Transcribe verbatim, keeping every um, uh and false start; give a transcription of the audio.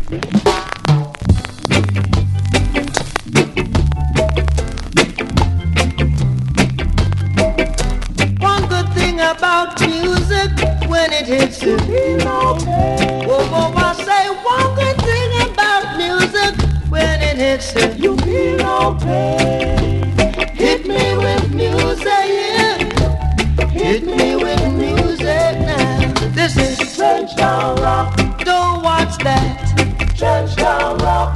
About music when it hits you feel okay. Oh, oh, I say one good thing about music when it hits you, you feel okay. Hit me with music, yeah. Hit me with music now. This is Trenchtown Rock. Don't watch that. Trenchtown Rock.